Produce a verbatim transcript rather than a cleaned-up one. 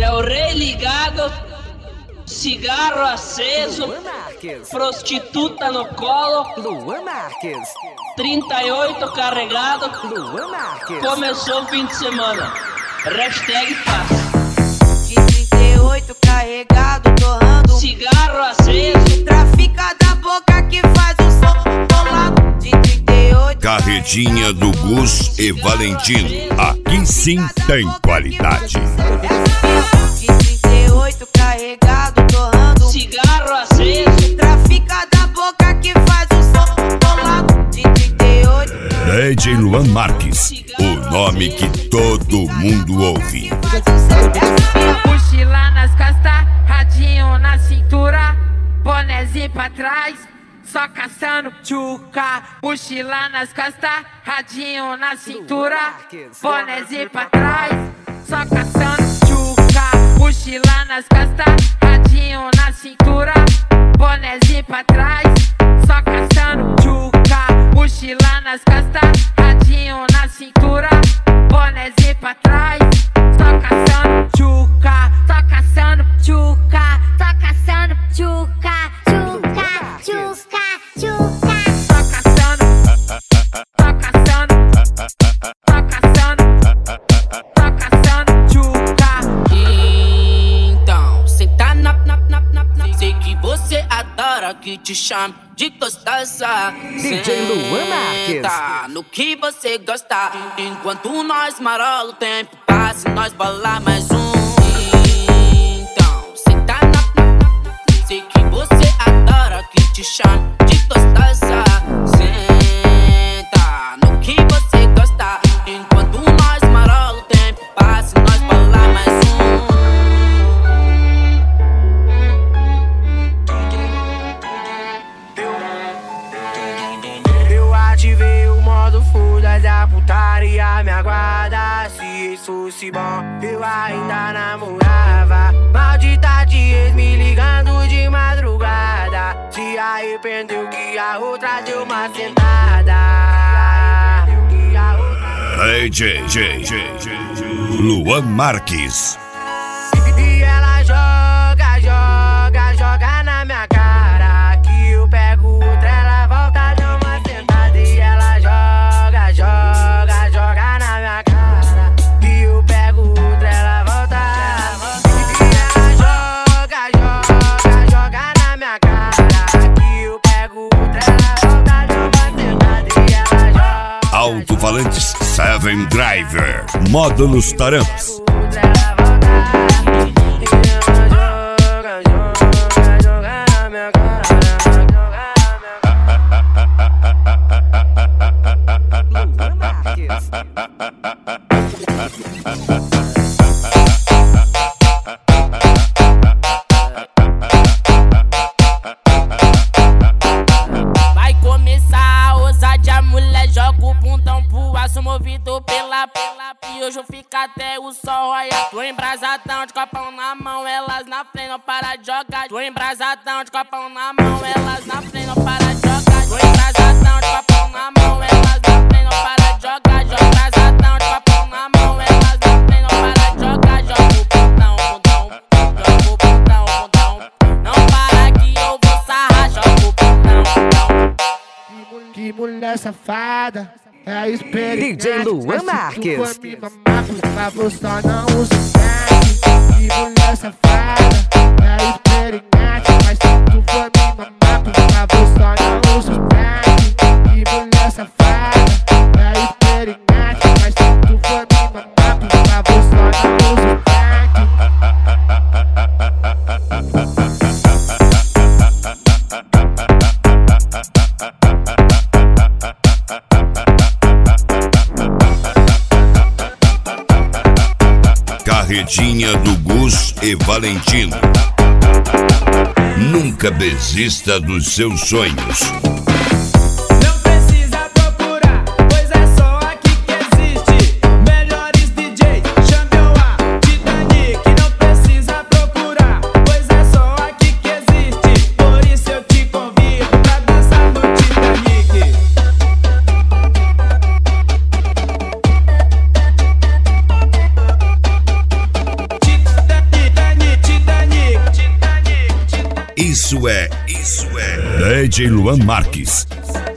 É o rei ligado, cigarro aceso, Luan Marques. prostituta no colo, Luan Marques. trinta e oito carregado, Luan Marques. começou o fim de semana. Hashtag paz. De trinta e oito carregado, torrando Cigarro aceso, trafica da boca que faz o som bolado. De trinta e oito Carretinha do Gus e Valentino. Aqui sim tem qualidade. De trinta e oito carregado, torrando cigarro aceso, trafica da boca que faz o som bolado. De trinta e oito D J Luan Marques, o nome que todo mundo ouve. Mochila nas costas, radinho na cintura, bonezinho pra trás, só caçando tchuca. Mochila nas costas, radinho na cintura, bonezinho pra trás, só caçando tchuca. Mochila nas costas, radinho na cintura, bonezinho pra trás, só caçando tchuca. Mochila nas costas, radinho na cintura, bonezinho pra trás, só caçando tchuca, só caçando tchuca, Tô caçando tchuca, tchuca, tchuca, tchuca. só caçando, só caçando, só caçando, só caçando tchuca. Então, senta na, na, na, na, na. Sei que você adora que te chame de gostosa. D J Luan Marques. Senta no que você gosta. Enquanto nós marola o tempo passa e nós bola mais um. Então, senta na, na, na. Sei que você adora que te chame de gostosa. Senta no que você gosta. Enquanto nós marola o tempo passa e nós bola mais um. Eu ativei o modo fuda da putaria, me aguarda. Se isso fosse bom, eu ainda namorava. Maldita de ex me ligando de madrugada. Se arrependeu que a outra deu uma sentada. D J J, J, Luan Marques. E ela joga, joga, joga na minha cara. Que eu pego outra, ela volta de uma sentada. E ela joga, joga, joga na minha cara. Que eu pego outra, ela volta. E ela joga, joga, joga na minha cara. Que eu pego outra, ela volta de uma sentada. E ela joga. Alto-falantes Seven Driver. Módulos Taramps. Luan Marques. Vai começar a ousadia, mulher, joga o bundão pro aço movido pela pela piojo, fica até o sol, olha. Tô embrasadão de copão na mão, elas na frente não para de jogar. Tô embrasadão de copão na mão, elas na frente não para de jogar. Tô embrasadão de copão na mão, elas na frente não para de jogar. Joga embrasadão de copão na mão, elas na frente não para de jogar. Joga o bundão, bundão, joga o bundão, bundão. Não para que eu vou sarrar, joga o bundão, bundão. Que mulher safada, é a experiência. D J Luan Mas se Marques. tu for me mamar, por favor, só não usa o que mulher safada, é a experiência. Mas se tu for me mamar, por favor, só não usa o que mulher safada, é a experiência. Mas se tu for me mamar, por favor, só não usa o Carretinha do Gus e Valentino. Nunca desista dos seus sonhos. Não precisa procurar, pois é só aqui que existe. Melhores D Js, champion A, Titanic. Não precisa procurar, pois é só aqui que existe. Por isso eu te convido pra dançar no Titanic. Titanic. Isso é, isso é D J Luan Marques.